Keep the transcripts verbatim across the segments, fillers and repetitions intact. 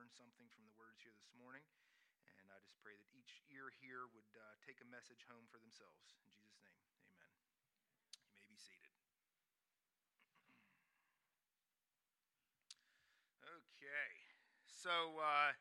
learn something from the words here this morning. And I just pray that each ear here would uh, take a message home for themselves. In Jesus' name, amen. You may be seated. Okay, so uh,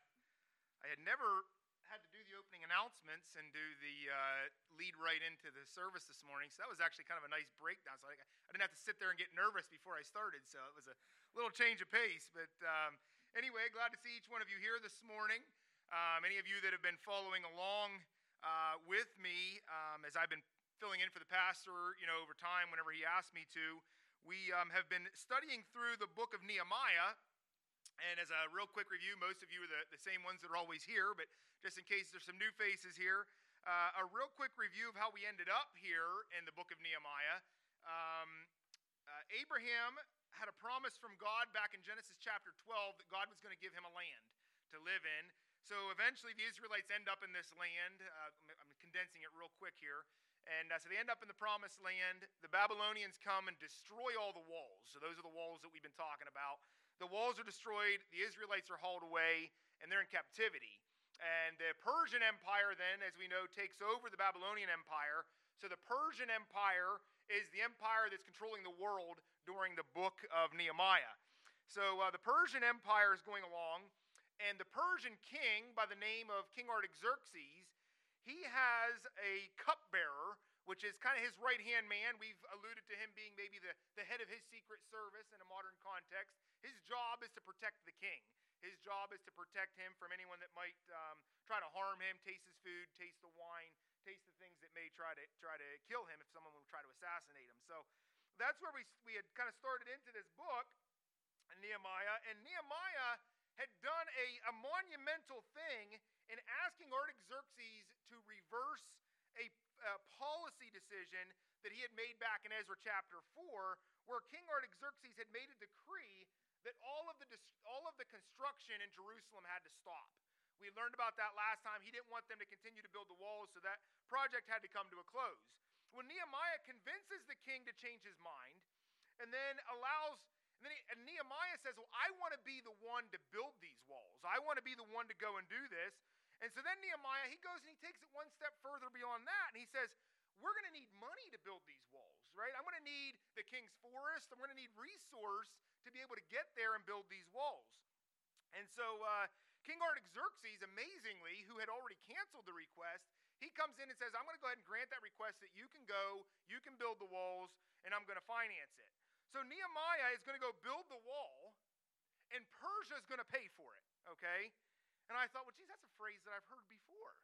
I had never had to do the opening announcements and do the uh, lead right into the service this morning, so that was actually kind of a nice breakdown. So I, I didn't have to sit there and get nervous before I started, so it was a little change of pace. But um, anyway, glad to see each one of you here this morning. Um, any of you that have been following along uh, with me um, as I've been filling in for the pastor, you know, over time whenever he asked me to, we um, have been studying through the book of Nehemiah. And as a real quick review, most of you are the, the same ones that are always here, but just in case there's some new faces here, uh, a real quick review of how we ended up here in the book of Nehemiah. Um, uh, Abraham had a promise from God back in Genesis chapter twelve that God was going to give him a land to live in. So eventually the Israelites end up in this land. Uh, I'm condensing it real quick here. And uh, so they end up in the promised land. The Babylonians come and destroy all the walls. So those are the walls that we've been talking about. The walls are destroyed, the Israelites are hauled away, and they're in captivity. And the Persian Empire then, as we know, takes over the Babylonian Empire. So the Persian Empire is the empire that's controlling the world during the book of Nehemiah. So uh, the Persian Empire is going along, and the Persian king, by the name of King Artaxerxes, he has a cupbearer, which is kind of his right-hand man. We've alluded to him being maybe the, the head of his secret service in a modern context. His job is to protect the king. His job is to protect him from anyone that might um, try to harm him, taste his food, taste the wine, taste the things that may try to try to kill him if someone would try to assassinate him. So that's where we, we had kind of started into this book, Nehemiah. And Nehemiah had done a, a monumental thing in asking Artaxerxes to reverse a, a policy decision that he had made back in Ezra chapter four, where King Artaxerxes had made a decree that all of the all of the construction in Jerusalem had to stop. We learned about that last time. He didn't want them to continue to build the walls, so that project had to come to a close. When Nehemiah convinces the king to change his mind, and then allows, and then he, and Nehemiah says, well, I want to be the one to build these walls. I want to be the one to go and do this. And so then Nehemiah, he goes and he takes it one step further beyond that, and he says, we're going to need money to build these walls, right? I'm going to need the king's forest. I'm going to need resource to be able to get there and build these walls. And so uh, King Artaxerxes, amazingly, who had already canceled the request, he comes in and says, I'm going to go ahead and grant that request that you can go, you can build the walls, and I'm going to finance it. So Nehemiah is going to go build the wall, and Persia is going to pay for it, okay? And I thought, well, geez, that's a phrase that I've heard before.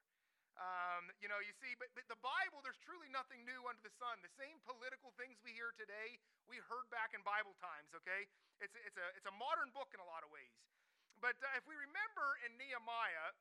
Um, you know, you see, but, but the Bible, there's truly nothing new under the sun. The same political things we hear today, we heard back in Bible times, okay? It's, it's, a, it's a modern book in a lot of ways. But uh, if we remember in Nehemiah,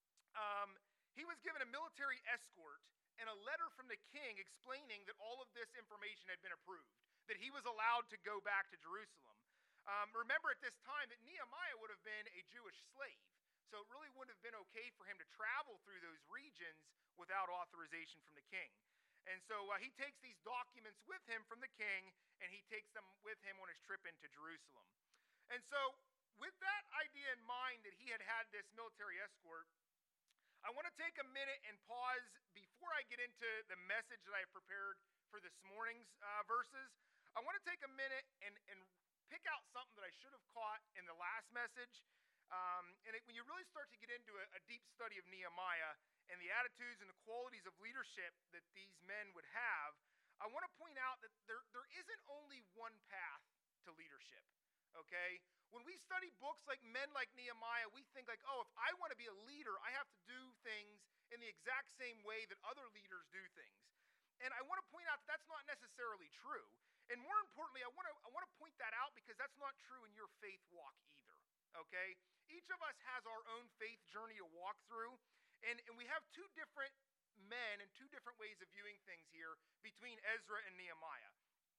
um, he was given a military escort and a letter from the king explaining that all of this information had been approved, that he was allowed to go back to Jerusalem. Um, remember at this time that Nehemiah would have been a Jewish slave. So it really wouldn't have been okay for him to travel through those regions without authorization from the king. And so uh, he takes these documents with him from the king, and he takes them with him on his trip into Jerusalem. And so with that idea in mind that he had had this military escort, I want to take a minute and pause before I get into the message that I have prepared for this morning's uh, verses. I want to take a minute and, and pick out something that I should have caught in the last message. Um, and it, when you really start to get into a, a deep study of Nehemiah and the attitudes and the qualities of leadership that these men would have, I want to point out that there, there isn't only one path to leadership, okay? When we study books like men like Nehemiah, we think like, oh, if I want to be a leader, I have to do things in the exact same way that other leaders do things. And I want to point out that that's not necessarily true. And more importantly, I want to I want to point that out because that's not true in your faith walk either. Okay? Each of us has our own faith journey to walk through, and, and we have two different men and two different ways of viewing things here between Ezra and Nehemiah.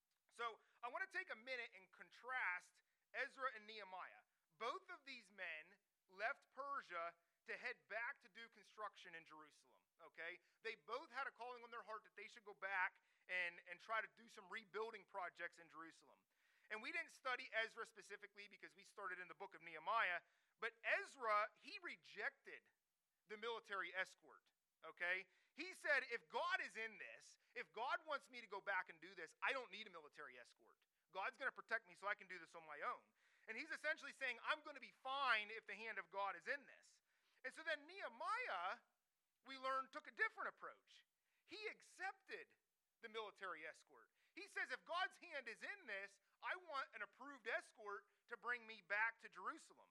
So I want to take a minute and contrast Ezra and Nehemiah. Both of these men left Persia to head back to do construction in Jerusalem, okay? They both had a calling on their heart that they should go back and, and try to do some rebuilding projects in Jerusalem. And we didn't study Ezra specifically because we started in the book of Nehemiah, But Ezra, he rejected the military escort, okay? He said, if God is in this, if God wants me to go back and do this, I don't need a military escort. God's going to protect me so I can do this on my own. And he's essentially saying, I'm going to be fine if the hand of God is in this. And so then Nehemiah, we learned, took a different approach. He accepted the military escort. He says, if God's hand is in this, I want an approved escort to bring me back to Jerusalem.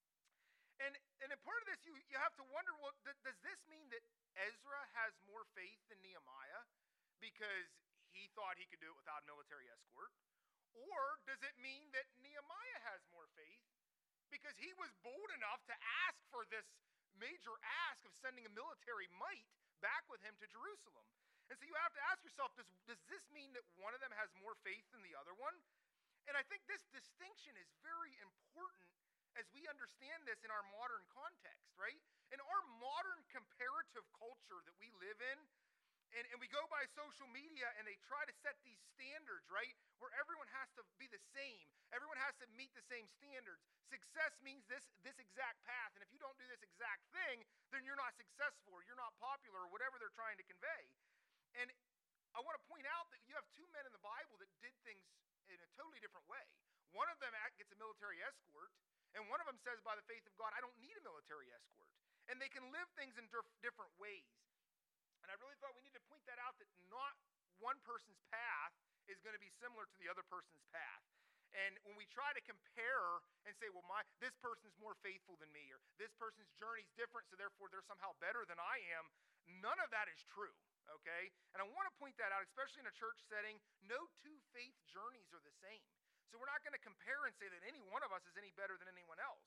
And, and in part of this, you, you have to wonder, well, th- does this mean that Ezra has more faith than Nehemiah because he thought he could do it without a military escort? Or does it mean that Nehemiah has more faith because he was bold enough to ask for this major ask of sending a military might back with him to Jerusalem? And so you have to ask yourself, does, does this mean that one of them has more faith than the other one? And I think this distinction is very important as we understand this in our modern context, right? In our modern comparative culture that we live in, and, and we go by social media and they try to set these standards, right? Where everyone has to be the same. Everyone has to meet the same standards. Success means this, this exact path, and if you don't do this exact thing, then you're not successful or you're not popular or whatever they're trying to convey. And I want to point out that you have two men in the Bible that did things in a totally different way. One of them gets a military escort, and one of them says, by the faith of God, I don't need a military escort. And they can live things in dif- different ways. And I really thought we need to point that out, that not one person's path is going to be similar to the other person's path. And when we try to compare and say, well, my this person's more faithful than me, or this person's journey is different, so therefore they're somehow better than I am, none of that is true, okay? And I want to point that out, especially in a church setting. No two faith journeys are the same. So we're not going to compare and say that any one of us is any better than anyone else.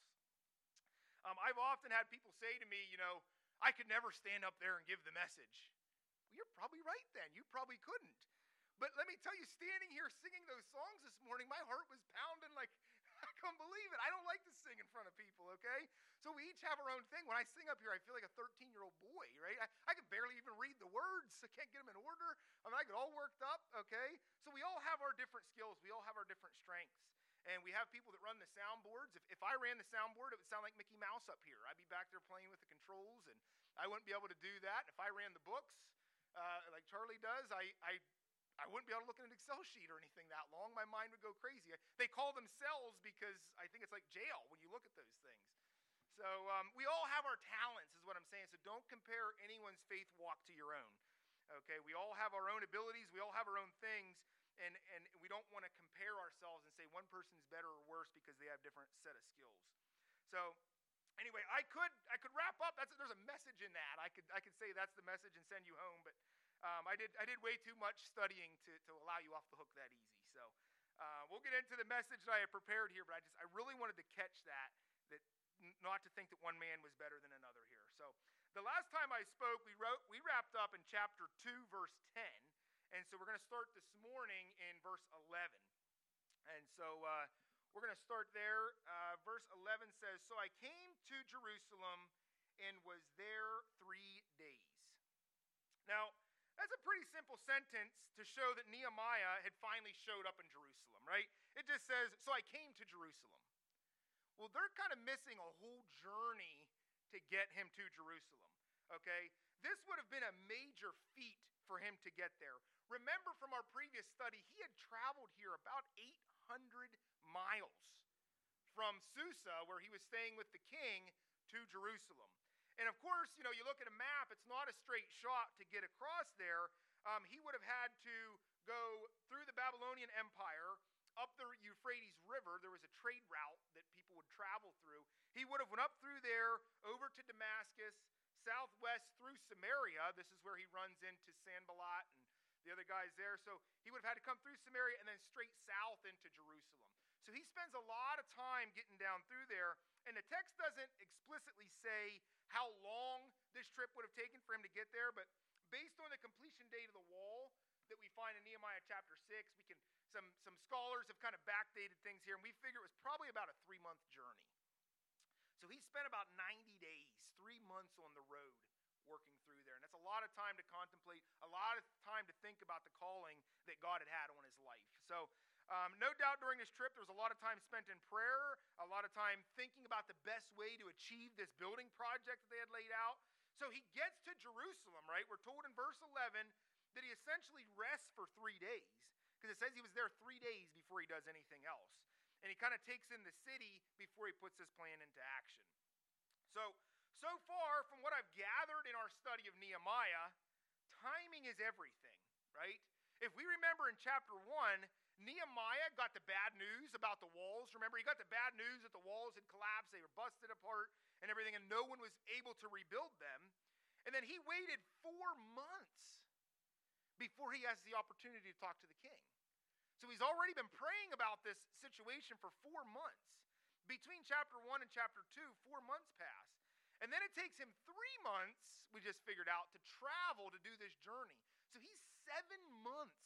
Um, I've often had people say to me, you know, I could never stand up there and give the message. Well, you're probably right then. You probably couldn't. But let me tell you, standing here singing those songs this morning, my heart was pounding like, I couldn't believe it. I don't like to sing in front of people, okay? So we each have our own thing. When I sing up here, I feel like a thirteen-year-old boy, right? I, I can barely even read the words. I can't get them in order. I mean, I get all worked up, okay? So we all have our different skills. We all have our different strengths. And we have people that run the soundboards. If, if I ran the soundboard, it would sound like Mickey Mouse up here. I'd be back there playing with the controls, and I wouldn't be able to do that. If I ran the books, uh, like Charlie does, I, I I wouldn't be able to look at an Excel sheet or anything that long. My mind would go crazy. They call them cells because I think it's like jail when you look at those things. So um, we all have our talents is what I'm saying. So don't compare anyone's faith walk to your own. Okay, we all have our own abilities. We all have our own things. And, and we don't want to compare ourselves and say one person's better or worse because they have different set of skills. So anyway, I could I could wrap up. That's, there's a message in that. I could I could say that's the message and send you home, but Um, I did I did way too much studying to, to allow you off the hook that easy. So uh, we'll get into the message that I have prepared here, but I just I really wanted to catch that, that n- not to think that one man was better than another here. So the last time I spoke, we wrote we wrapped up in chapter two, verse ten, and so we're going to start this morning in verse eleven. And so uh, we're going to start there. Uh, verse eleven says, "So I came to Jerusalem and was there three days." Now, that's a pretty simple sentence to show that Nehemiah had finally showed up in Jerusalem, right? It just says, so I came to Jerusalem. Well, they're kind of missing a whole journey to get him to Jerusalem, okay? This would have been a major feat for him to get there. Remember from our previous study, he had traveled here about eight hundred miles from Susa, where he was staying with the king, to Jerusalem. And of course, you know, you look at a map, it's not a straight shot to get across there. Um, he would have had to go through the Babylonian Empire, up the Euphrates River. There was a trade route that people would travel through. He would have went up through there, over to Damascus, southwest through Samaria. This is where he runs into Sanballat and the other guys there. So he would have had to come through Samaria and then straight south into Jerusalem. So he spends a lot of time getting down through there. And the text doesn't explicitly say how long this trip would have taken for him to get there, but based on the completion date of the wall that we find in Nehemiah chapter six, we can some some scholars have kind of backdated things here, and we figure it was probably about a three-month journey. So he spent about ninety days, three months on the road working through there. And that's a lot of time to contemplate, a lot of time to think about the calling that God had had on his life. So Um, no doubt during this trip, there was a lot of time spent in prayer, a lot of time thinking about the best way to achieve this building project that they had laid out. So he gets to Jerusalem, right? We're told in verse eleven that he essentially rests for three days because it says he was there three days before he does anything else. And he kind of takes in the city before he puts his plan into action. So, so far from what I've gathered in our study of Nehemiah, timing is everything, right? If we remember in chapter one, Nehemiah got the bad news about the walls. Remember, he got the bad news that the walls had collapsed, they were busted apart and everything, and no one was able to rebuild them. And then he waited four months before he has the opportunity to talk to the king. So he's already been praying about this situation for four months. Between chapter one and chapter two, four months pass. And then it takes him three months, we just figured out, to travel to do this journey. So he's seven months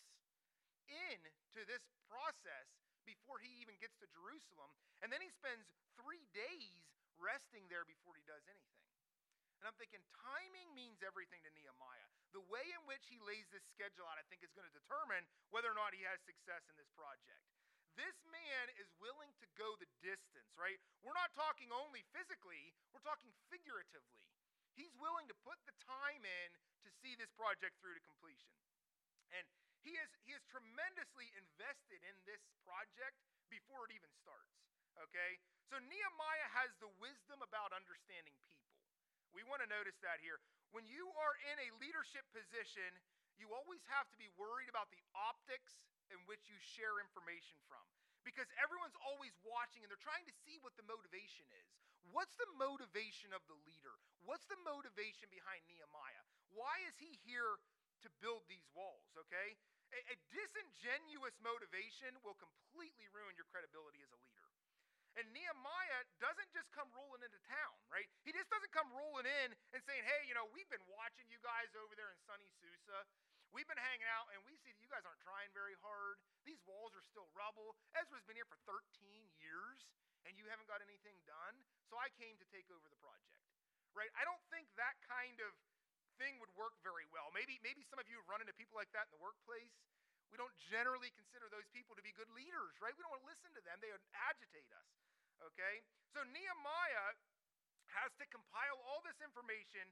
into this process before he even gets to Jerusalem. And then he spends three days resting there before he does anything. And I'm thinking, timing means everything to Nehemiah. The way in which he lays this schedule out, I think, is going to determine whether or not he has success in this project. This man is willing to go the distance, right? We're not talking only physically, we're talking figuratively. He's willing to put the time in to see this project through to completion. And he is, he is tremendously invested in this project before it even starts, okay? So Nehemiah has the wisdom about understanding people. We want to notice that here. When you are in a leadership position, you always have to be worried about the optics in which you share information from. Because everyone's always watching and they're trying to see what the motivation is. What's the motivation of the leader? What's the motivation behind Nehemiah? Why is he here to build these walls, okay? A, a disingenuous motivation will completely ruin your credibility as a leader. And Nehemiah doesn't just come rolling into town, right? He just doesn't come rolling in and saying, hey, you know, we've been watching you guys over there in sunny Susa. We've been hanging out, and we see that you guys aren't trying very hard. These walls are still rubble. Ezra's been here for thirteen years, and you haven't got anything done, so I came to take over the project, right? I don't think that kind of thing would work very well. Maybe, maybe some of you have run into people like that in the workplace. We don't generally consider those people to be good leaders, right? We don't want to listen to them. They would agitate us, okay? So Nehemiah has to compile all this information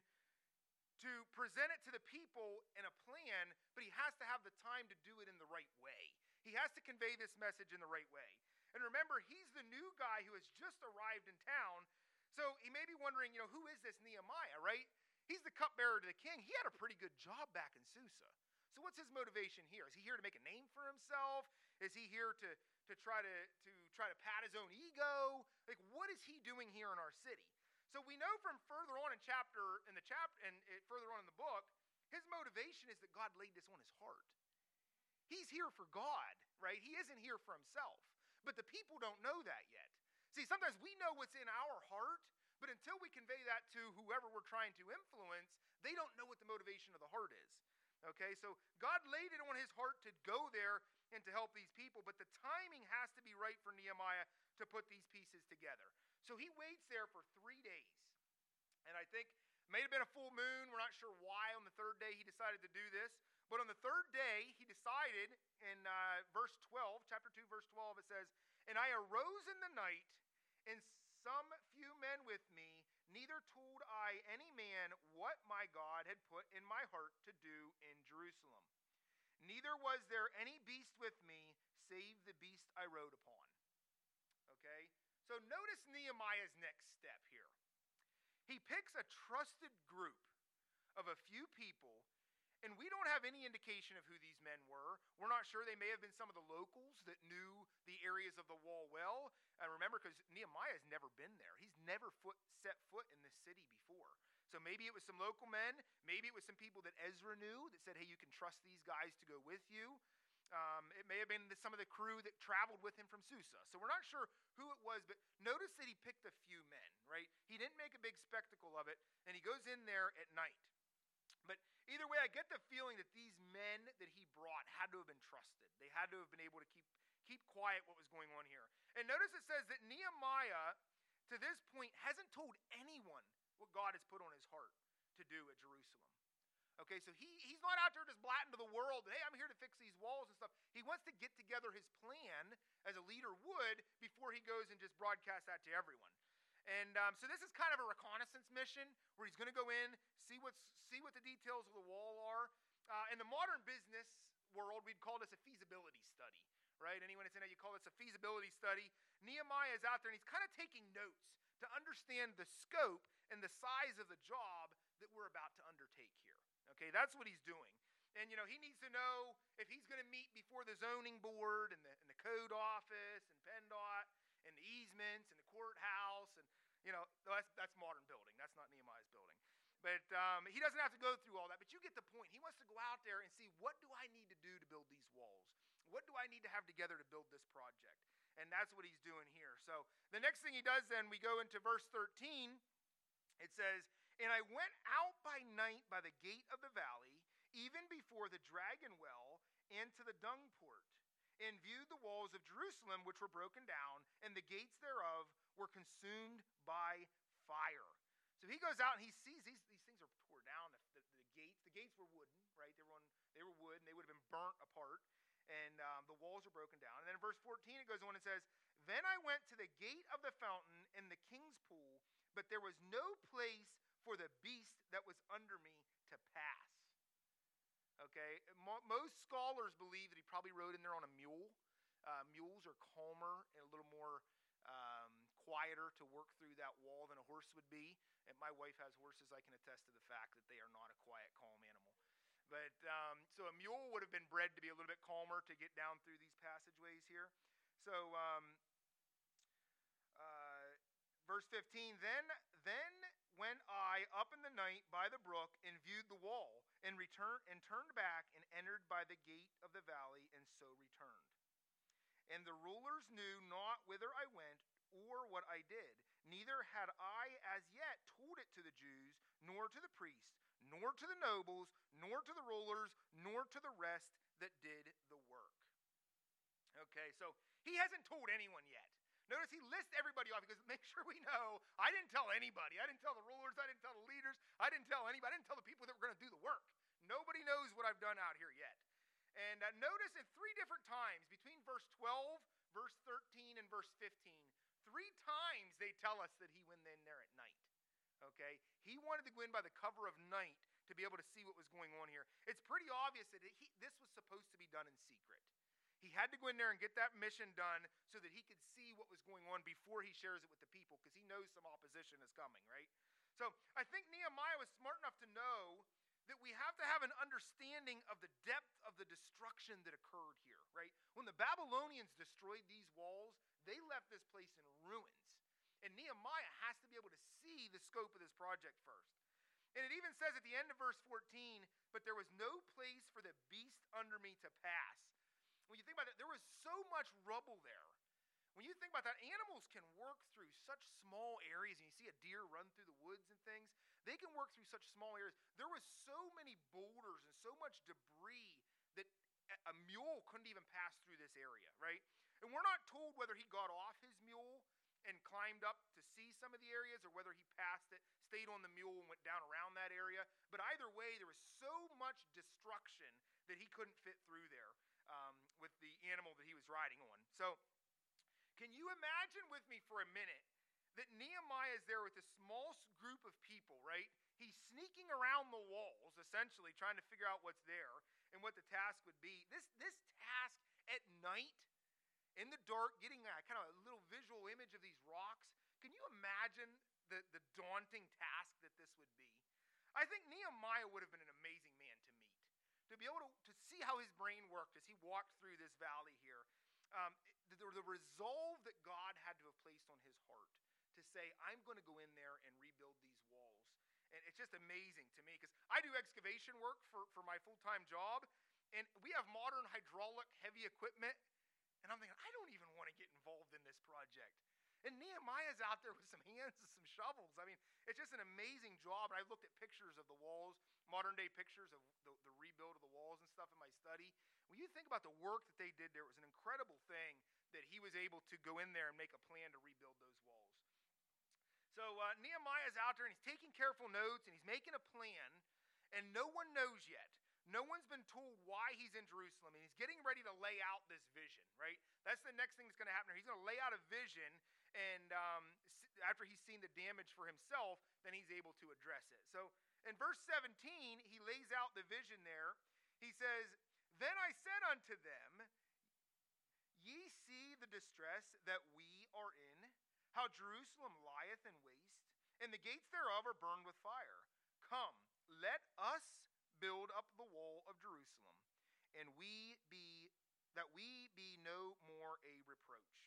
to present it to the people in a plan, but he has to have the time to do it in the right way. He has to convey this message in the right way. And remember, he's the new guy who has just arrived in town, so he may be wondering, you know, who is this Nehemiah, right? He's the cupbearer to the king. He had a pretty good job back in Susa. So what's his motivation here? Is he here to make a name for himself? Is he here to, to, try, to, to try to pat his own ego? Like, what is he doing here in our city? So we know from further on in chapter, in the chapter, and it, further on in the book, his motivation is that God laid this on his heart. He's here for God, right? He isn't here for himself. But the people don't know that yet. See, sometimes we know what's in our heart, but until we convey that to whoever we're trying to influence, they don't know what the motivation of the heart is. Okay, so God laid it on his heart to go there and to help these people, but the timing has to be right for Nehemiah to put these pieces together. So he waits there for three days. And I think it may have been a full moon. We're not sure why on the third day he decided to do this. But on the third day, he decided in uh, verse twelve, chapter two, verse twelve, it says, "And I arose in the night, and some few men with me, neither told I any man what my God had put in my heart to do in Jerusalem. Neither was there any beast with me, save the beast I rode upon." Okay? So notice Nehemiah's next step here. He picks a trusted group of a few people, and we don't have any indication of who these men were. We're not sure. They may have been some of the locals that knew the areas of the wall well. And remember, because Nehemiah has never been there. He's never foot, set foot in this city before. So maybe it was some local men. Maybe it was some people that Ezra knew that said, hey, you can trust these guys to go with you. Um, it may have been some of the crew that traveled with him from Susa. So we're not sure who it was, but notice that he picked a few men, right? He didn't make a big spectacle of it, and he goes in there at night. But either way, I get the feeling that these men that he brought had to have been trusted. They had to have been able to keep, keep quiet what was going on here. And notice it says that Nehemiah, to this point, hasn't told anyone what God has put on his heart to do at Jerusalem. Okay, so he, he's not out there just blatting to the world, hey, I'm here to fix these walls and stuff. He wants to get together his plan as a leader would before he goes and just broadcasts that to everyone. And um, so this is kind of a reconnaissance mission where he's going to go in, see what's see what the details of the wall are. Uh, in the modern business world, we'd call this a feasibility study, right? Anyone that's in it, you call this a feasibility study. Nehemiah is out there and he's kind of taking notes to understand the scope and the size of the job that we're about to undertake here. Okay, that's what he's doing. And, you know, he needs to know if he's going to meet before the zoning board and the, and the code office and PennDOT and the easements and the courthouse. And, you know, that's, that's modern building. That's not Nehemiah's building. But um, he doesn't have to go through all that. But you get the point. He wants to go out there and see, what do I need to do to build these walls? What do I need to have together to build this project? And that's what he's doing here. So the next thing he does then, we go into verse thirteen. It says, and I went out by night by the gate of the valley, even before the dragon well, and to the dung port, and viewed the walls of Jerusalem, which were broken down, and the gates thereof were consumed by fire. So he goes out and he sees these, these things are tore down. The, the, the gates, the gates were wooden, right? They were on, they were wood, and they would have been burnt apart, and um, the walls are broken down. And then in verse fourteen, it goes on and says, then I went to the gate of the fountain in the king's pool, but there was no place for the beast that was under me to pass. Okay, Mo- most scholars believe that he probably rode in there on a mule. Uh, mules are calmer and a little more um, quieter to work through that wall than a horse would be. And my wife has horses. I can attest to the fact that they are not a quiet, calm animal. But um, so a mule would have been bred to be a little bit calmer to get down through these passageways here. So um, uh, verse fifteen, then, then went I up in the night by the brook and viewed the wall, and returned and turned back and entered by the gate of the valley, and so returned. And the rulers knew not whither I went or what I did, neither had I as yet told it to the Jews, nor to the priests, nor to the nobles, nor to the rulers, nor to the rest that did the work. Okay, so he hasn't told anyone yet. Notice he lists everybody off. He goes, make sure we know. I didn't tell anybody. I didn't tell the rulers. I didn't tell the leaders. I didn't tell anybody. I didn't tell the people that were going to do the work. Nobody knows what I've done out here yet. And uh, notice in three different times, between verse twelve, verse thirteen, and verse fifteen, three times they tell us that he went in there at night. Okay? He wanted to go in by the cover of night to be able to see what was going on here. It's pretty obvious that he, this was supposed to be done in secret. He had to go in there and get that mission done so that he could see what was going on before he shares it with the people, because he knows some opposition is coming, right? So I think Nehemiah was smart enough to know that we have to have an understanding of the depth of the destruction that occurred here, right? When the Babylonians destroyed these walls, they left this place in ruins. And Nehemiah has to be able to see the scope of this project first. And it even says at the end of verse fourteen, but there was no place for the beast under me to pass. When you think about it, there was so much rubble there. When you think about that, animals can work through such small areas, and you see a deer run through the woods and things, they can work through such small areas. There was so many boulders and so much debris that a mule couldn't even pass through this area, right? And we're not told whether he got off his mule and climbed up to see some of the areas, or whether he passed it, stayed on the mule and went down around that area. But either way, there was so much destruction that he couldn't fit through there um, with the animal that he was riding on. So can you imagine with me for a minute that Nehemiah is there with a small group of people, right? He's sneaking around the walls, essentially, trying to figure out what's there and what the task would be. This, this task at night, in the dark, getting a kind of a little visual image of these rocks. Can you imagine the, the daunting task that this would be? I think Nehemiah would have been an amazing man to meet, to be able to, to see how his brain worked as he walked through this valley here. Um, the, the resolve that God had to have placed on his heart to say, I'm going to go in there and rebuild these walls. And it's just amazing to me, because I do excavation work for, for my full-time job, and we have modern hydraulic heavy equipment. And I'm thinking, I don't even want to get involved in this project. And Nehemiah's out there with some hands and some shovels. I mean, it's just an amazing job. And I've looked at pictures of the walls, modern day pictures of the, the rebuild of the walls and stuff in my study. When you think about the work that they did there, it was an incredible thing that he was able to go in there and make a plan to rebuild those walls. So uh, Nehemiah's out there and he's taking careful notes and he's making a plan. and no one knows yet. No one's been told why he's in Jerusalem, and he's getting ready to lay out this vision, right? That's the next thing that's going to happen. He's going to lay out a vision, and um, after he's seen the damage for himself, then he's able to address it. So in verse seventeen, he lays out the vision there. He says, "Then I said unto them, Ye see the distress that we are in, how Jerusalem lieth in waste, and the gates thereof are burned with fire. Come, let us build up the wall of Jerusalem, and we be that we be no more a reproach."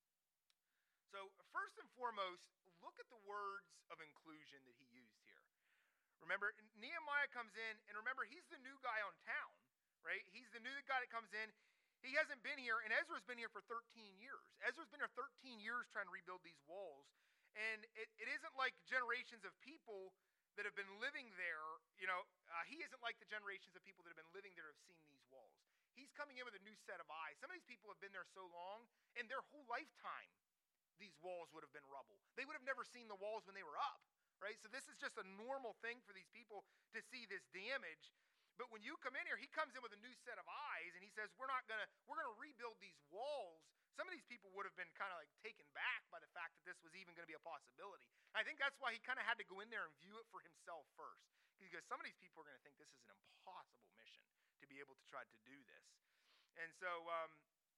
So first and foremost, look at the words of inclusion that he used here. Remember, Nehemiah comes in, and remember, he's the new guy on town, right? He's the new guy that comes in. He hasn't been here, and Ezra's been here for thirteen years. Ezra's been here thirteen years trying to rebuild these walls, and it, it isn't like generations of people that have been living there. You know, uh, he isn't like the generations of people that have been living there have seen these walls. He's coming in with a new set of eyes. Some of these people have been there so long, in their whole lifetime, these walls would have been rubble. They would have never seen the walls when they were up, right? So this is just a normal thing for these people to see this damage. But when you come in here, he comes in with a new set of eyes, and he says, we're not gonna, we're gonna rebuild these walls. Some of these people would have been kind of like taken back by the fact that this was even gonna be a possibility. I think that's why he kind of had to go in there and view it for himself first. Because some of these people are gonna think this is an impossible mission to be able to try to do this. And so um,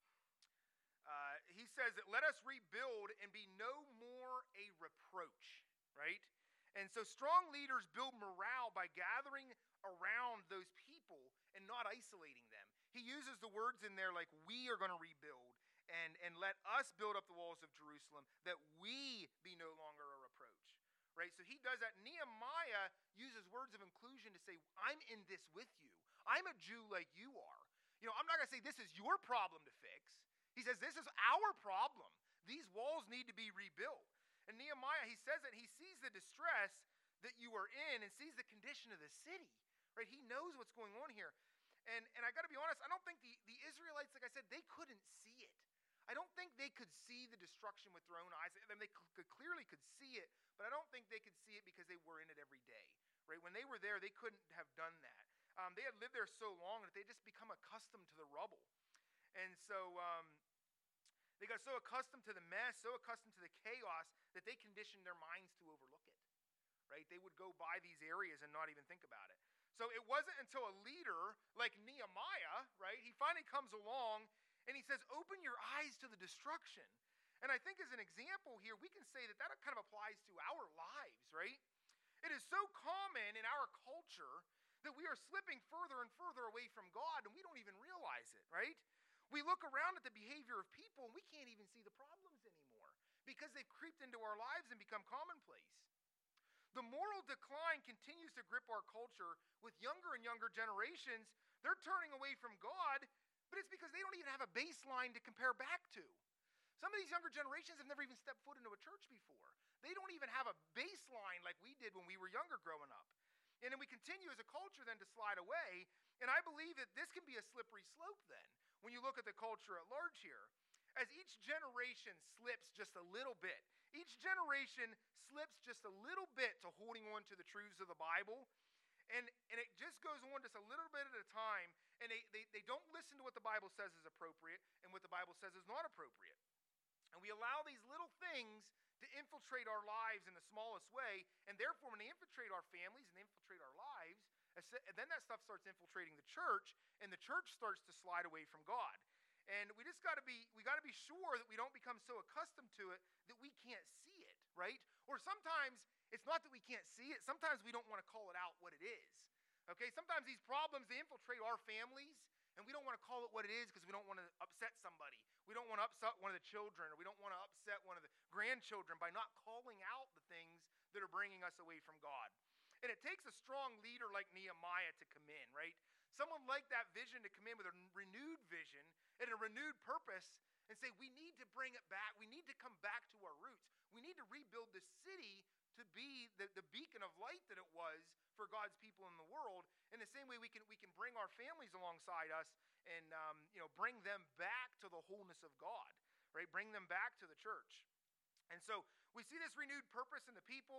uh, he says that let us rebuild and be no more a reproach, right? And so strong leaders build morale by gathering around those people and not isolating them. He uses the words in there like, we are going to rebuild and, and let us build up the walls of Jerusalem, that we be no longer a reproach, right? So he does that. Nehemiah uses words of inclusion to say, I'm in this with you. I'm a Jew like you are. You know, I'm not going to say this is your problem to fix. He says this is our problem. These walls need to be rebuilt. And Nehemiah, he says that he sees the distress that you are in and sees the condition of the city, right? He knows what's going on here. And, and I got to be honest, I don't think the, the Israelites, like I said, they couldn't see it. I don't think they could see the destruction with their own eyes. I mean, they could, clearly could see it, but I don't think they could see it because they were in it every day, right? When they were there, they couldn't have done that. Um, they had lived there so long that they just become accustomed to the rubble. And so um, they got so accustomed to the mess, so accustomed to the chaos, that they conditioned their minds to overlook it, right? They would go by these areas and not even think about it. So it wasn't until a leader like Nehemiah, right, he finally comes along and he says, open your eyes to the destruction. And I think as an example here, we can say that that kind of applies to our lives, right? It is so common in our culture that we are slipping further and further away from God, and we don't even realize it, right? We look around at the behavior of people, and we can't even see the problems anymore because they've creeped into our lives and become commonplace. The moral decline continues to grip our culture with younger and younger generations. They're turning away from God, but it's because they don't even have a baseline to compare back to. Some of these younger generations have never even stepped foot into a church before. They don't even have a baseline like we did when we were younger growing up. And then we continue as a culture then to slide away, and I believe that this can be a slippery slope then, when you look at the culture at large here. As each generation slips just a little bit, each generation slips just a little bit to holding on to the truths of the Bible, and, and it just goes on just a little bit at a time, and they, they, they don't listen to what the Bible says is appropriate and what the Bible says is not appropriate. And we allow these little things to infiltrate our lives in the smallest way, and therefore when they infiltrate our families and they infiltrate our lives, and then that stuff starts infiltrating the church, and the church starts to slide away from God. And we just got to be, we got to be sure that we don't become so accustomed to it that we can't see it, right? Or sometimes it's not that we can't see it. Sometimes we don't want to call it out what it is, okay? Sometimes these problems, they infiltrate our families, and we don't want to call it what it is because we don't want to upset somebody. We don't want to upset one of the children, or we don't want to upset one of the grandchildren by not calling out the things that are bringing us away from God. And it takes a strong leader like Nehemiah to come in, right? Someone like that vision to come in with a renewed vision and a renewed purpose and say, we need to bring it back. We need to come back to our roots. We need to rebuild the city to be the, the beacon of light that it was for God's people in the world. In the same way, we can we can bring our families alongside us and um, you know bring them back to the wholeness of God, right? Bring them back to the church. And so we see this renewed purpose in the people,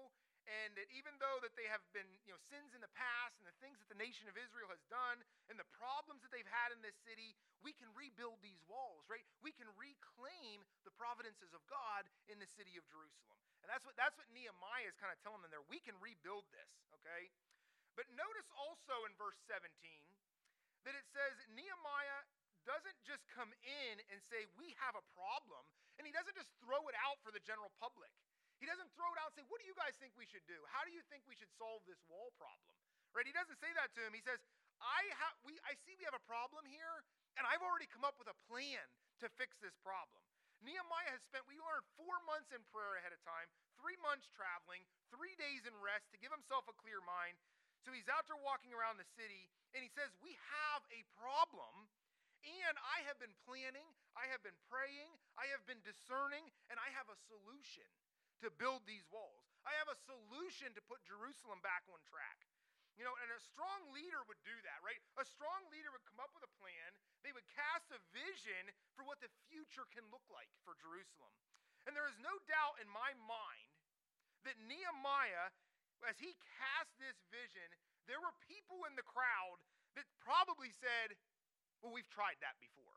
And that even though that they have been, you know, sins in the past and the things that the nation of Israel has done and the problems that they've had in this city, we can rebuild these walls, right? We can reclaim the providences of God in the city of Jerusalem. And that's what that's what Nehemiah is kind of telling them there. We can rebuild this, okay? But notice also in verse seventeen that it says Nehemiah doesn't just come in and say, we have a problem, and he doesn't just throw it out for the general public. He doesn't throw it out and say, what do you guys think we should do? How do you think we should solve this wall problem? Right? He doesn't say that to him. He says, I, ha- we, I see we have a problem here, and I've already come up with a plan to fix this problem. Nehemiah has spent, we learned, four months in prayer ahead of time, three months traveling, three days in rest to give himself a clear mind. So he's out there walking around the city, and he says, we have a problem, and I have been planning, I have been praying, I have been discerning, and I have a solution to build these walls. I have a solution to put Jerusalem back on track. You know, and a strong leader would do that, right? A strong leader would come up with a plan. They would cast a vision for what the future can look like for Jerusalem. And there is no doubt in my mind that Nehemiah, as he cast this vision, there were people in the crowd that probably said, well, we've tried that before.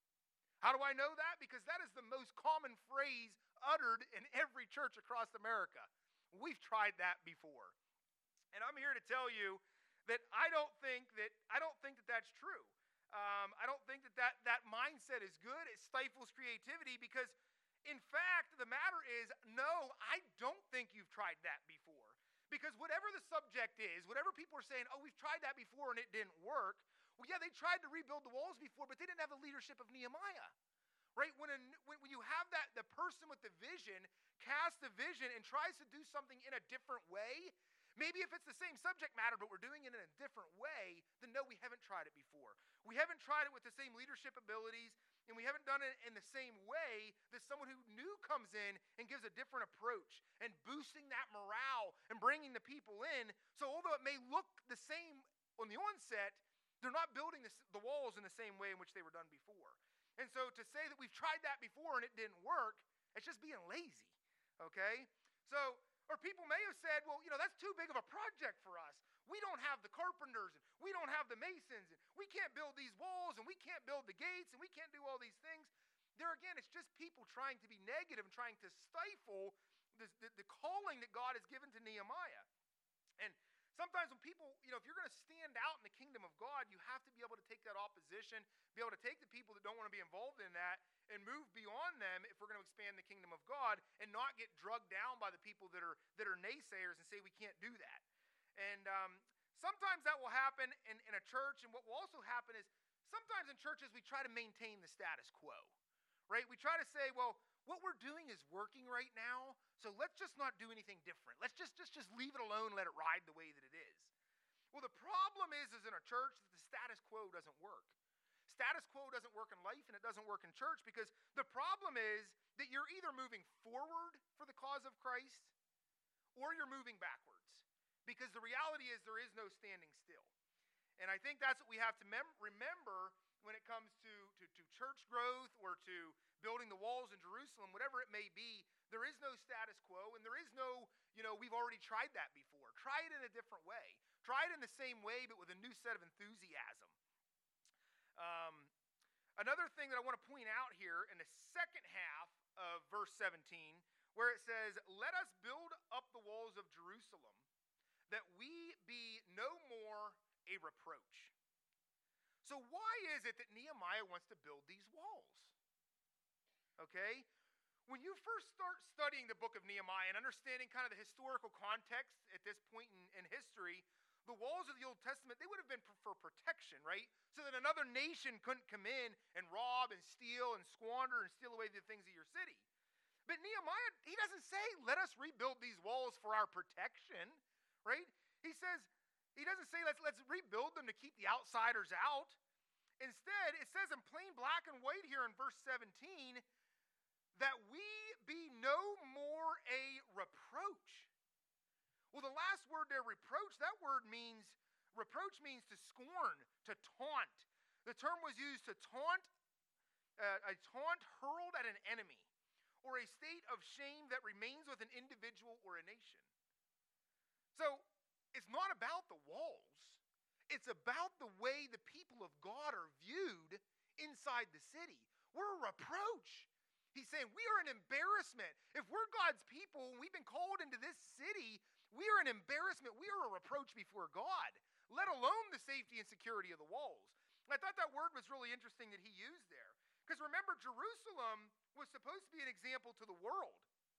How do I know that? Because that is the most common phrase uttered in every church across America. We've tried that before. And I'm here to tell you that I don't think that I don't think that that's true. Um, I don't think that, that that mindset is good. It stifles creativity because, in fact, the matter is, no, I don't think you've tried that before. Because whatever the subject is, whatever people are saying, oh, we've tried that before and it didn't work. Well, yeah, they tried to rebuild the walls before, but they didn't have the leadership of Nehemiah. Right? When, a, when, when you have that, the person with the vision casts the vision and tries to do something in a different way, maybe if it's the same subject matter, but we're doing it in a different way, then no, we haven't tried it before. We haven't tried it with the same leadership abilities, and we haven't done it in the same way that someone who new comes in and gives a different approach and boosting that morale and bringing the people in. So although it may look the same on the onset, they're not building the, the walls in the same way in which they were done before. And so to say that we've tried that before and it didn't work, it's just being lazy, okay? So, or people may have said, well, you know, that's too big of a project for us. We don't have the carpenters, and we don't have the masons, and we can't build these walls, and we can't build the gates, and we can't do all these things. There again, it's just people trying to be negative and trying to stifle this, the, the calling that God has given to Nehemiah. And sometimes when people, you know, if you're going to stand out in the kingdom of God, you have to be able to take that opposition, be able to take the people that don't want to be involved in that and move beyond them if we're going to expand the kingdom of God and not get drugged down by the people that are that are naysayers and say we can't do that. And um, sometimes that will happen in, in a church, and what will also happen is sometimes in churches we try to maintain the status quo, right? We try to say, well, what we're doing is working right now, so let's just not do anything different. Let's just, just, just leave it alone, let it ride the way that it is. Well, the problem is, is in a church that the status quo doesn't work. Status quo doesn't work in life, and it doesn't work in church because the problem is that you're either moving forward for the cause of Christ or you're moving backwards because the reality is there is no standing still. And I think that's what we have to mem- remember when it comes to, to, to church growth or to building the walls in Jerusalem, whatever it may be, there is no status quo and there is no, you know, we've already tried that before. Try it in a different way. Try it in the same way but with a new set of enthusiasm. Um, another thing that I want to point out here in the second half of verse seventeen, where it says, let us build up the walls of Jerusalem, that we be no more a reproach. So why is it that Nehemiah wants to build these walls? Okay? When you first start studying the book of Nehemiah and understanding kind of the historical context at this point in, in history, the walls of the Old Testament, they would have been for protection, right? So that another nation couldn't come in and rob and steal and squander and steal away the things of your city. But Nehemiah, he doesn't say, let us rebuild these walls for our protection, right? He says, he doesn't say, let's, let's rebuild them to keep the outsiders out. Instead, it says in plain black and white here in verse seventeen, that we be no more a reproach. Well, the last word there, reproach, that word means, reproach means to scorn, to taunt. The term was used to taunt, uh, a taunt hurled at an enemy, or a state of shame that remains with an individual or a nation. So it's not about the walls. It's about the way the people of God are viewed inside the city. We're a reproach. He's saying we are an embarrassment. If we're God's people and we've been called into this city, we are an embarrassment. We are a reproach before God, let alone the safety and security of the walls. And I thought that word was really interesting that he used there. Because remember, Jerusalem was supposed to be an example to the world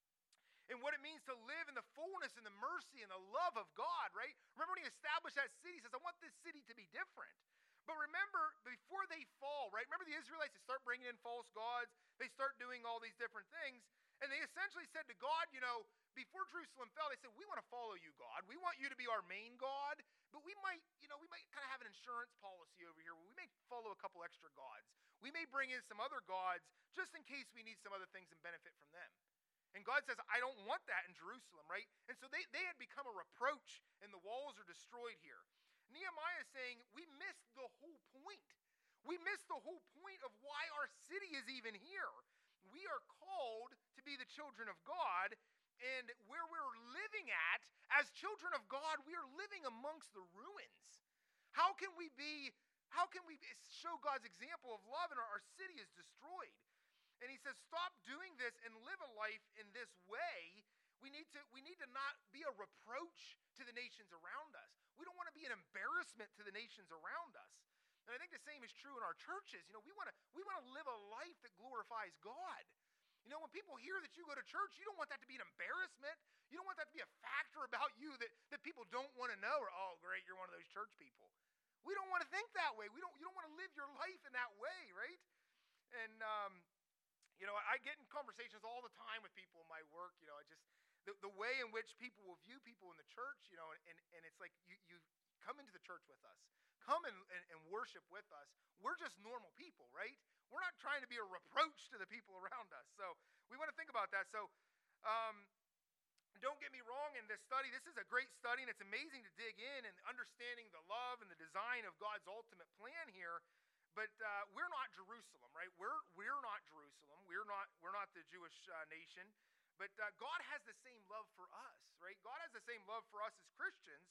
and what it means to live in the fullness and the mercy and the love of God, right? Remember when he established that city, he says, I want this city to be different. But remember, before they fall, right? Remember the Israelites, they start bringing in false gods. They start doing all these different things. And they essentially said to God, you know, before Jerusalem fell, they said, we want to follow you, God. We want you to be our main God. But we might, you know, we might kind of have an insurance policy over here where we may follow a couple extra gods. We may bring in some other gods just in case we need some other things and benefit from them. And God says, I don't want that in Jerusalem, right? And so they, they had become a reproach, and the walls are destroyed here. Nehemiah is saying, we missed the whole point. We missed the whole point of why our city is even here. We are called to be the children of God, and where we're living at, as children of God, we are living amongst the ruins. How can we be, how can we show God's example of love and our, our city is destroyed? And he says, stop doing this and live a life in this way. We need to, we need to not be a reproach to the nations around us. We don't want to be an embarrassment to the nations around us. And I think the same is true in our churches. You know, we want to, we want to live a life that glorifies God. You know, when people hear that you go to church, you don't want that to be an embarrassment. You don't want that to be a factor about you that, that people don't want to know, or, oh, great, you're one of those church people. We don't want to think that way. We don't, you don't want to live your life in that way, right? And, um, you know, I get in conversations all the time with people in my work, you know, I just, the, the way in which people will view people in the church, you know, and, and it's like you, you come into the church with us. Come and, and, and worship with us. We're just normal people, right? We're not trying to be a reproach to the people around us. So we want to think about that. So um, don't get me wrong in this study. This is a great study, and it's amazing to dig in and understanding the love and the design of God's ultimate plan here. But uh, we're not Jerusalem, right? We're we're not Jerusalem. We're not we're not the Jewish uh, nation. But uh, God has the same love for us, right? God has the same love for us as Christians.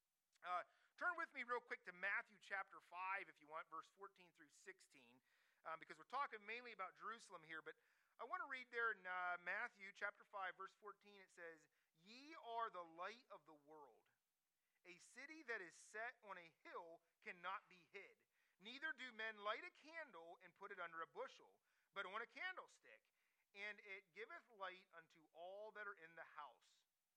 Uh, turn with me real quick to Matthew chapter five, if you want, verse fourteen through sixteen, um, because we're talking mainly about Jerusalem here. But I want to read there in uh, Matthew chapter five, verse fourteen. It says, "Ye are the light of the world. A city that is set on a hill cannot be hid. Neither do men light a candle and put it under a bushel, but on a candlestick, and it giveth light unto all that are in the house.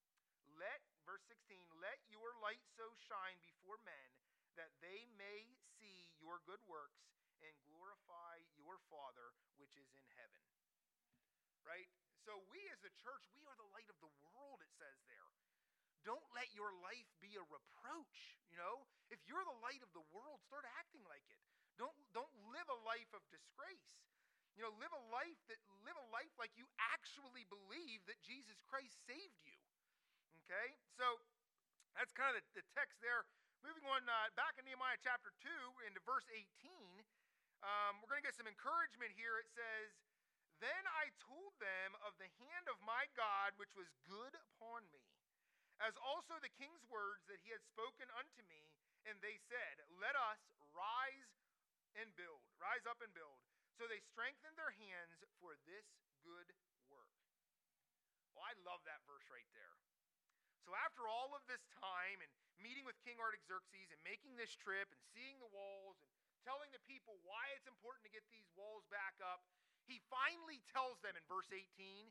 Let," verse sixteen, "let your light so shine before men that they may see your good works and glorify your Father which is in heaven." Right? So we as a church, we are the light of the world, it says there. Don't let your life be a reproach, you know? If you're the light of the world, start acting like it. Don't, don't live a life of disgrace. You know, live a life that live a life like you actually believe that Jesus Christ saved you. Okay? So that's kind of the, the text there. Moving on uh, back in Nehemiah chapter two into verse eighteen, um, we're going to get some encouragement here. It says, "Then I told them of the hand of my God which was good upon me, as also the king's words that he had spoken unto me. And they said, Let us rise and build, rise up and build. So they strengthened their hands for this good work." Well, I love that verse right there. So after all of this time and meeting with King Artaxerxes and making this trip and seeing the walls and telling the people why it's important to get these walls back up, he finally tells them in verse eighteen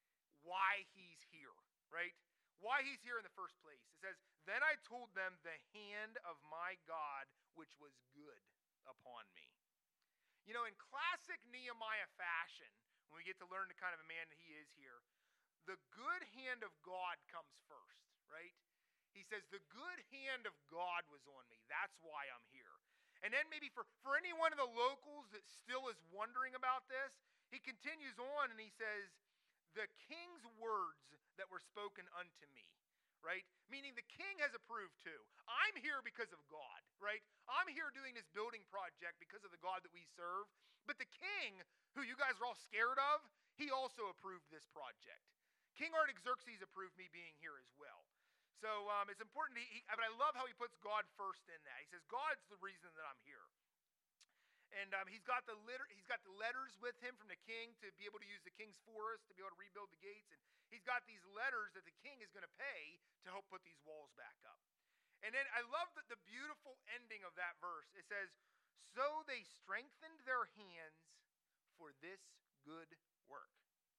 why he's here, right? Why he's here in the first place. It says, "Then I told them the hand of my God which was good upon me." You know, in classic Nehemiah fashion, when we get to learn the kind of a man that he is here, the good hand of God comes first, right? He says, the good hand of God was on me. That's why I'm here. And then maybe for, for any one of the locals that still is wondering about this, he continues on and he says, "The king's words that were spoken unto me," right? Meaning the king has approved too. I'm here because of God, right? I'm here doing this building project because of the God that we serve. But the king, who you guys are all scared of, he also approved this project. King Artaxerxes approved me being here as well. So um, it's important, he, he, but I love how he puts God first in that. He says, God's the reason that I'm here. And um, he's got the litter, he's got the letters with him from the king to be able to use the king's forest to be able to rebuild the gates. And he's got these letters that the king is going to pay to help put these walls back up. And then I love the, the beautiful ending of that verse. It says, so they strengthened their hands for this good work.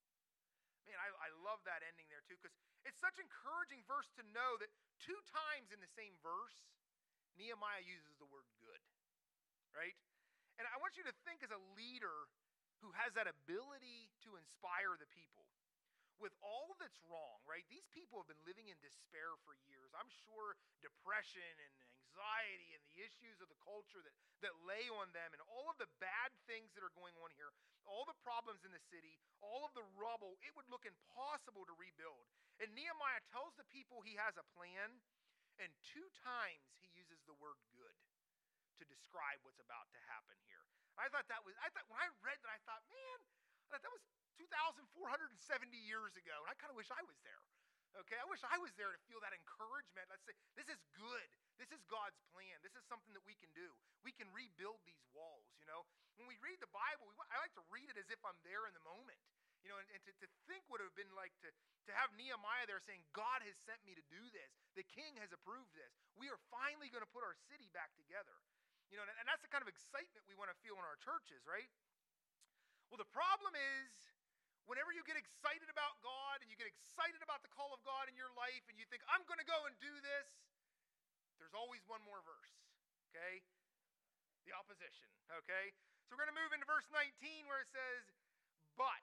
Man, I, I love that ending there too, because it's such an encouraging verse to know that two times in the same verse, Nehemiah uses the word good, right? And I want you to think as a leader who has that ability to inspire the people. With all that's wrong, right? These people have been living in despair for years. I'm sure depression and anxiety and the issues of the culture that, that lay on them and all of the bad things that are going on here, all the problems in the city, all of the rubble, it would look impossible to rebuild. And Nehemiah tells the people he has a plan, and two times he uses the word good to describe what's about to happen here. I thought that was, I thought, when I read that, I thought, man, I thought that was two thousand four hundred seventy years ago, and I kind of wish I was there. Okay, I wish I was there to feel that encouragement. Let's say, this is good. This is God's plan. This is something that we can do. We can rebuild these walls, you know. When we read the Bible, we, I like to read it as if I'm there in the moment. You know, and, and to, to think what it would have been like to, to have Nehemiah there saying, God has sent me to do this. The king has approved this. We are finally going to put our city back together. You know, and, and that's the kind of excitement we want to feel in our churches, right? Well, the problem is, whenever you get excited about God and you get excited about the call of God in your life and you think, I'm going to go and do this, there's always one more verse, okay? The opposition, okay? So we're going to move into verse nineteen where it says, but.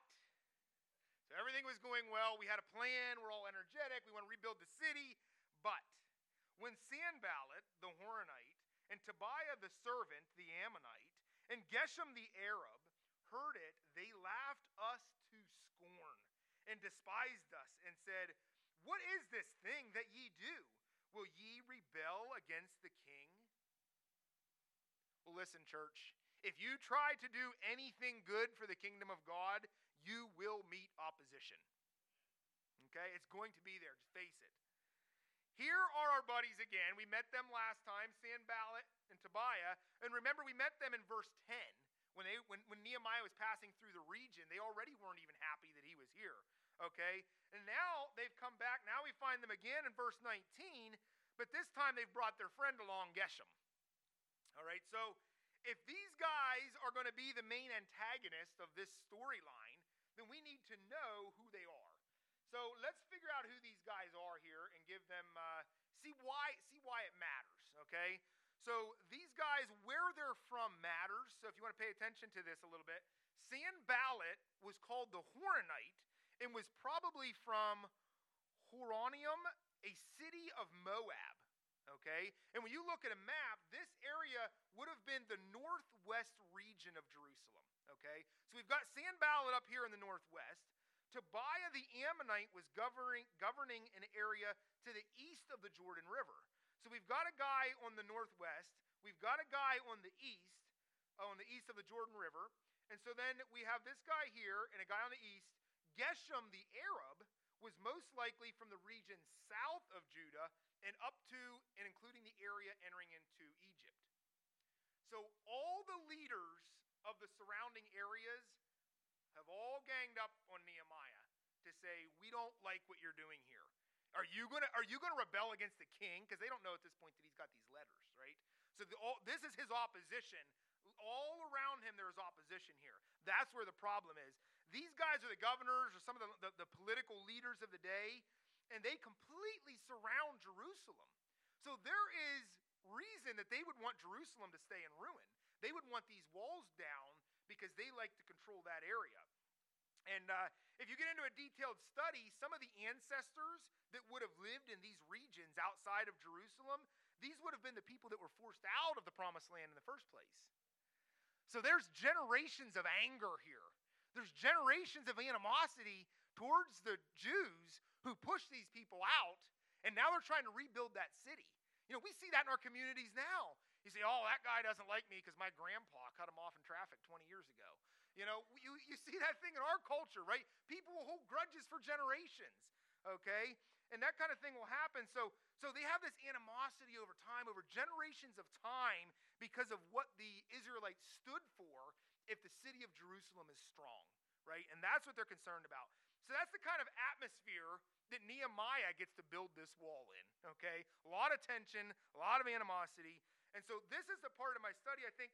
So everything was going well. We had a plan. We're all energetic. We want to rebuild the city. But when Sanballat, the Horonite, and Tobiah the servant, the Ammonite, and Geshem the Arab heard it, they laughed us to scorn and despised us and said, what is this thing that ye do? Will ye rebel against the king? Well, listen, church, if you try to do anything good for the kingdom of God, you will meet opposition. Okay? It's going to be there. Just face it. Here are our buddies again. We met them last time, Sanballat and Tobiah. And remember, we met them in verse ten. When, they, when, when Nehemiah was passing through the region, they already weren't even happy that he was here. Okay? And now they've come back. Now we find them again in verse nineteen. But this time they've brought their friend along, Geshem. All right? So if these guys are going to be the main antagonist of this storyline, then we need to know who they are. So let's figure out who these guys are here and give them, uh, see why see why it matters, okay? So these guys, where they're from matters. So if you want to pay attention to this a little bit, Sanballat was called the Horonite and was probably from Horonium, a city of Moab, okay? And when you look at a map, this area would have been the northwest region of Jerusalem, okay? So we've got Sanballat up here in the northwest. Tobiah the Ammonite was governing, governing an area to the east of the Jordan River. So we've got a guy on the northwest, we've got a guy on the east, uh, on the east of the Jordan River, and so then we have this guy here and a guy on the east. Geshem the Arab was most likely from the region south of Judah and up to and including the area entering into Egypt. So all the leaders of the surrounding areas have all ganged up on Nehemiah to say, we don't like what you're doing here. Are you gonna Are you gonna rebel against the king? Because they don't know at this point that he's got these letters, right? So the, all, this is his opposition. All around him there is opposition here. That's where the problem is. These guys are the governors or some of the, the, the political leaders of the day, and they completely surround Jerusalem. So there is reason that they would want Jerusalem to stay in ruin. They would want these walls down because they like to control that area. And uh, if you get into a detailed study, some of the ancestors that would have lived in these regions outside of Jerusalem, these would have been the people that were forced out of the promised land in the first place. So there's generations of anger here. There's generations of animosity towards the Jews who pushed these people out, and now they're trying to rebuild that city. You know, we see that in our communities now. You say, oh, that guy doesn't like me because my grandpa cut him off in traffic twenty years ago. You know, you, you see that thing in our culture, right? People will hold grudges for generations, okay? and that kind of thing will happen. So, so they have this animosity over time, over generations of time, because of what the Israelites stood for if the city of Jerusalem is strong, right? And that's what they're concerned about. So that's the kind of atmosphere that Nehemiah gets to build this wall in, okay? A lot of tension, a lot of animosity. And so this is the part of my study, I think,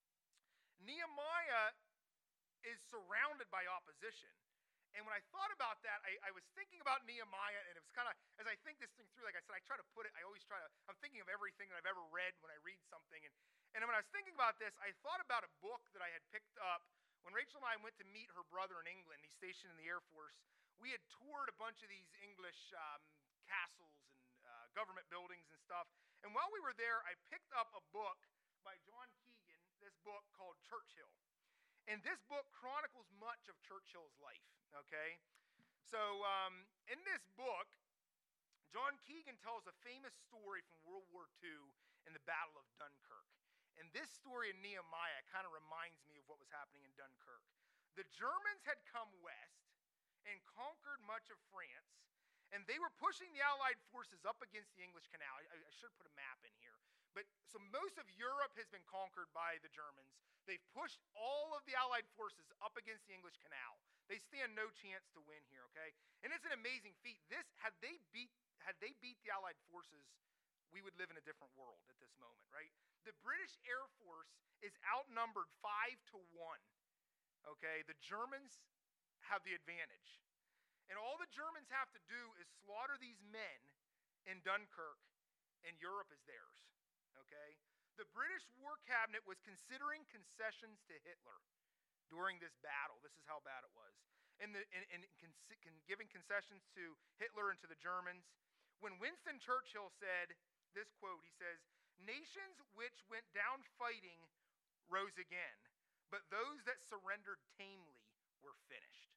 Nehemiah is surrounded by opposition. And when I thought about that, I, I was thinking about Nehemiah, and it was kind of, as I think this thing through, like I said, I try to put it, I always try to, I'm thinking of everything that I've ever read when I read something. And, and when I was thinking about this, I thought about a book that I had picked up when Rachel and I went to meet her brother in England. He's stationed in the Air Force. We had toured a bunch of these English um, castles and uh, government buildings and stuff. And while we were there, I picked up a book by John Keegan, this book called Churchill. And this book chronicles much of Churchill's life, okay? So um, in this book, John Keegan tells a famous story from World War Two in the Battle of Dunkirk. And this story in Nehemiah kind of reminds me of what was happening in Dunkirk. The Germans had come west and conquered much of France, and they were pushing the Allied forces up against the English Canal. I, I should put a map in here. But so most of Europe has been conquered by the Germans. They've pushed all of the Allied forces up against the English Canal. They stand no chance to win here, okay? And it's an amazing feat. This, had they beat, had they beat the Allied forces, we would live in a different world at this moment, right? The British Air Force is outnumbered five to one, okay? The Germans have the advantage. And all the Germans have to do is slaughter these men in Dunkirk, and Europe is theirs, okay? The British War Cabinet was considering concessions to Hitler during this battle. This is how bad it was. And, the, and, and con- con- giving concessions to Hitler and to the Germans. When Winston Churchill said this quote, he says, "Nations which went down fighting rose again, but those that surrendered tamely were finished."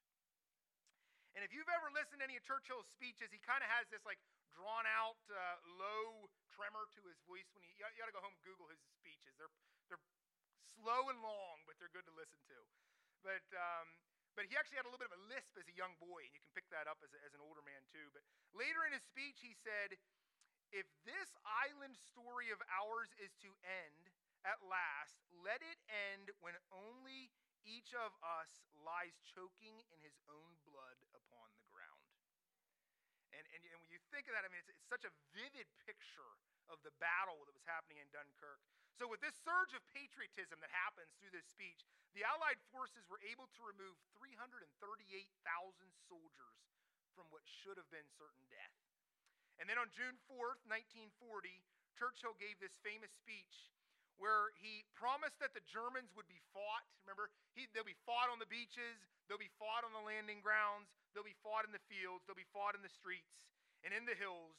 And if you've ever listened to any of Churchill's speeches, he kind of has this like drawn out, uh, low tremor to his voice. When he, you, you got to go home and Google his speeches. They're they're slow and long, but they're good to listen to. But um, but he actually had a little bit of a lisp as a young boy, and you can pick that up as, a, as an older man too. But later in his speech, he said, "If this island story of ours is to end at last, let it end when only each of us lies choking in his own blood upon the ground." And, and, and when you think of that, I mean, it's, it's such a vivid picture of the battle that was happening in Dunkirk. So with this surge of patriotism that happens through this speech, the Allied forces were able to remove three hundred thirty-eight thousand soldiers from what should have been certain death. And then on June fourth, nineteen forty, Churchill gave this famous speech where he promised that the Germans would be fought. Remember, he, they'll be fought on the beaches, they'll be fought on the landing grounds, they'll be fought in the fields, they'll be fought in the streets and in the hills,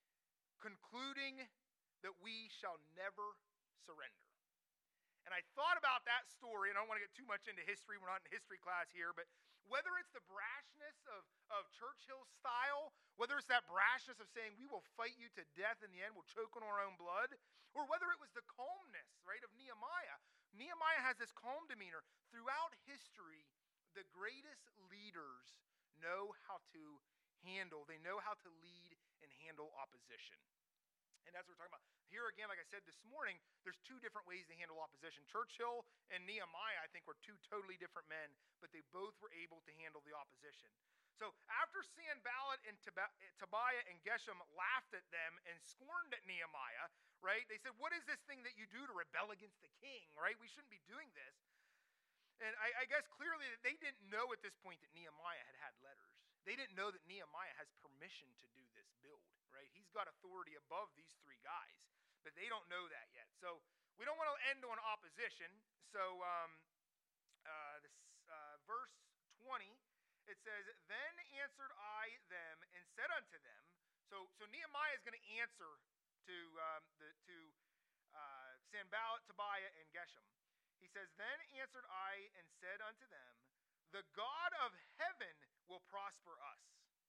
concluding that we shall never surrender. And I thought about that story, and I don't want to get too much into history, we're not in history class here, but whether it's the brashness of, of Churchill's style, whether it's that brashness of saying we will fight you to death in the end, we'll choke on our own blood, or whether it was the calmness, right, of Nehemiah. Nehemiah has this calm demeanor. Throughout history, the greatest leaders know how to handle, they know how to lead and handle opposition. And that's what we're talking about. Here again, like I said this morning, there's two different ways to handle opposition. Churchill and Nehemiah, I think, were two totally different men, but they both were able to handle the opposition. So after Sanballat and Tobiah and Geshem laughed at them and scorned at Nehemiah, right? They said, "What is this thing that you do to rebel against the king, right? We shouldn't be doing this." And I, I guess clearly that they didn't know at this point that Nehemiah had had letters. They didn't know that Nehemiah has permission to do this build, right? He's got authority above these three guys, but they don't know that yet. So we don't want to end on opposition. So um, uh, this, uh, verse twenty, it says, "Then answered I them and said unto them," so, so Nehemiah is going to answer to, um, the, to uh, Sanballat, Tobiah, and Geshem. He says, "Then answered I and said unto them, the God of heaven will prosper us."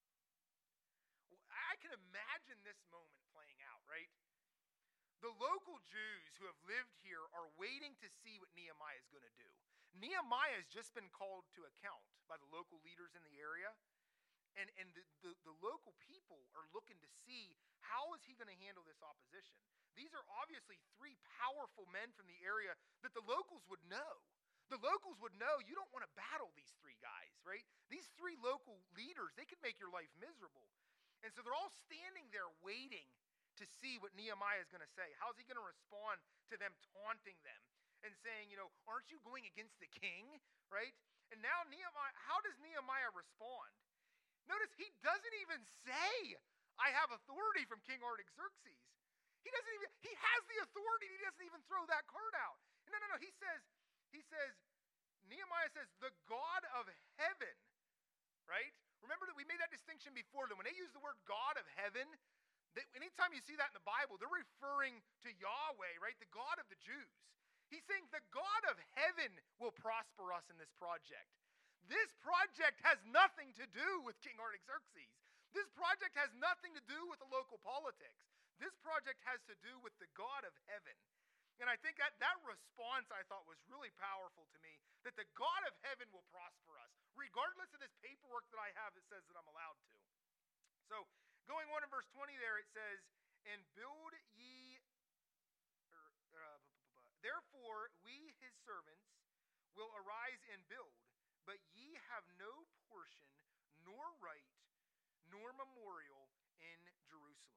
I can imagine this moment playing out, right? The local Jews who have lived here are waiting to see what Nehemiah is going to do. Nehemiah has just been called to account by the local leaders in the area, And, and the, the, the local people are looking to see how is he going to handle this opposition. These are obviously three powerful men from the area that the locals would know. The locals would know you don't want to battle these three guys, right? These three local leaders, they could make your life miserable. And so they're all standing there waiting to see what Nehemiah is going to say. How's he going to respond to them taunting them and saying, you know, aren't you going against the king, right? And now Nehemiah, how does Nehemiah respond? Notice he doesn't even say, I have authority from King Artaxerxes. He doesn't even, he has the authority. He doesn't even throw that card out. No, no, no. He says, he says, Nehemiah says, the God of heaven, right? Remember that we made that distinction before that when they use the word God of heaven, that anytime you see that in the Bible, they're referring to Yahweh, right? The God of the Jews. He's saying the God of heaven will prosper us in this project. This project has nothing to do with King Artaxerxes. This project has nothing to do with the local politics. This project has to do with the God of heaven. And I think that that response I thought was really powerful to me, that the God of heaven will prosper us, regardless of this paperwork that I have that says that I'm allowed to. So going on in verse twenty there, it says, and build ye, er, uh, therefore we his servants will arise and build, but ye have no portion, nor right, nor memorial in Jerusalem.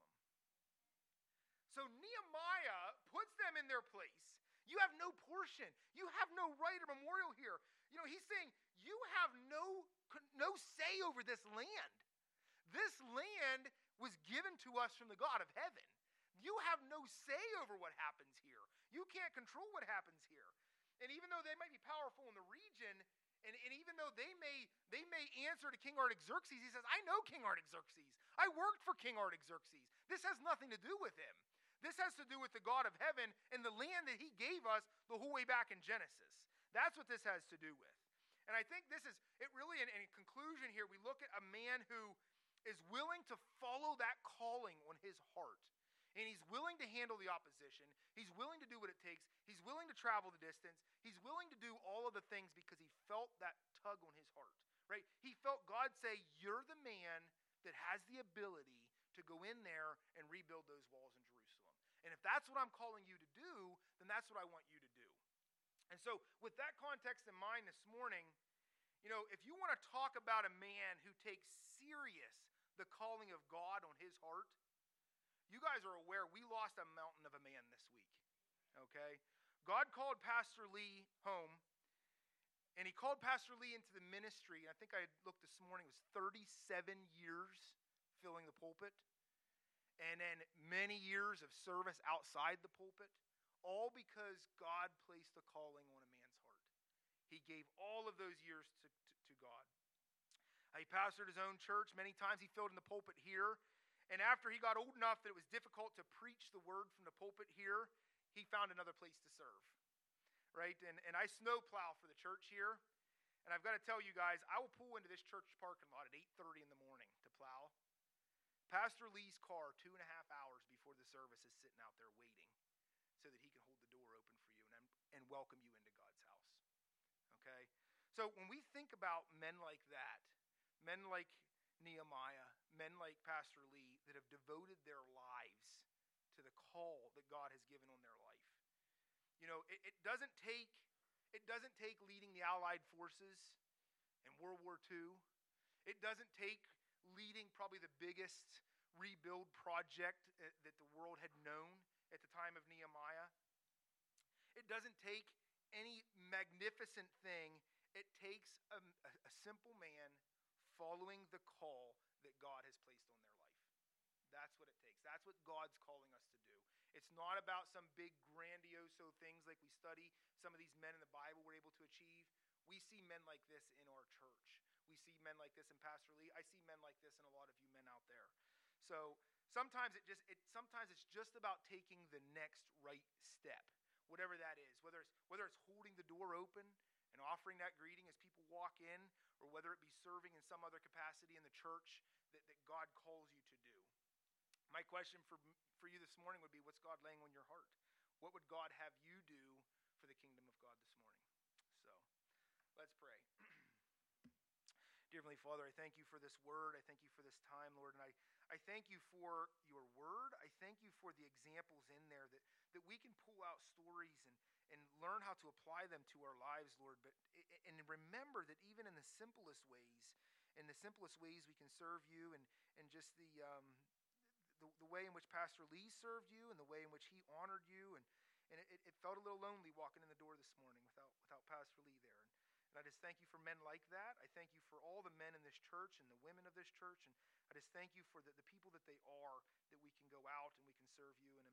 So Nehemiah puts them in their place. You have no portion. You have no right or memorial here. You know, he's saying you have no, no say over this land. This land was given to us from the God of heaven. You have no say over what happens here. You can't control what happens here. And even though they might be powerful in the region, and, and even though they may, they may answer to King Artaxerxes, he says, I know King Artaxerxes. I worked for King Artaxerxes. This has nothing to do with him. This has to do with the God of heaven and the land that he gave us the whole way back in Genesis. That's what this has to do with. And I think this is, it really, in, in conclusion here, we look at a man who is willing to follow that calling on his heart. And he's willing to handle the opposition. He's willing to do what it takes. He's willing to travel the distance. He's willing to do all of the things because he felt that tug on his heart, right? He felt God say, you're the man that has the ability to go in there and rebuild those walls in Jerusalem. And if that's what I'm calling you to do, then that's what I want you to do. And so with that context in mind this morning, you know, if you want to talk about a man who takes serious the calling of God on his heart, you guys are aware we lost a mountain of a man this week, okay? God called Pastor Lee home, and he called Pastor Lee into the ministry. I think I looked this morning, it was thirty-seven years filling the pulpit, and then many years of service outside the pulpit, all because God placed a calling on a man's heart. He gave all of those years to, to, to God. He pastored his own church. Many times he filled in the pulpit here. And after he got old enough that it was difficult to preach the word from the pulpit here, he found another place to serve, right? And, and I snowplow for the church here. And I've got to tell you guys, I will pull into this church parking lot at eight thirty in the morning to plow. Pastor Lee's car, two and a half hours before the service, is sitting out there waiting so that he can hold the door open for you and, and welcome you into God's house, okay? So when we think about men like that, men like Nehemiah, men like Pastor Lee that have devoted their lives to the call that God has given on their life. You know, it, it doesn't take it doesn't take leading the Allied forces in World War Two. It doesn't take leading probably the biggest rebuild project that the world had known at the time of Nehemiah. It doesn't take any magnificent thing. It takes a, a simple man following the call that God has placed on their life. That's what it takes. That's what God's calling us to do. It's not about some big grandiose things like we study some of these men in the Bible were able to achieve. We see men like this in our church. We see men like this in Pastor Lee. I see men like this in a lot of you men out there. So sometimes it just it sometimes it's just about taking the next right step, whatever that is. Whether it's whether it's holding the door open and offering that greeting as people walk in, or whether it be serving in some other capacity in the church that, that God calls you to do. My question for, for you this morning would be, what's God laying on your heart? What would God have you do for the kingdom of God this morning? So, let's pray. Dear Heavenly Father, I thank you for this word. I thank you for this time, Lord. And I, I thank you for your word. I thank you for the examples in there that, that we can pull out stories and, and learn how to apply them to our lives, Lord. But and remember that even in the simplest ways, in the simplest ways we can serve you, and, and just the, um, the the way in which Pastor Lee served you and the way in which he honored you. And, and it, it felt a little lonely walking in the door this morning without, without Pastor Lee there. And, And I just thank you for men like that. I thank you for all the men in this church and the women of this church. And I just thank you for the, the people that they are, that we can go out and we can serve you. And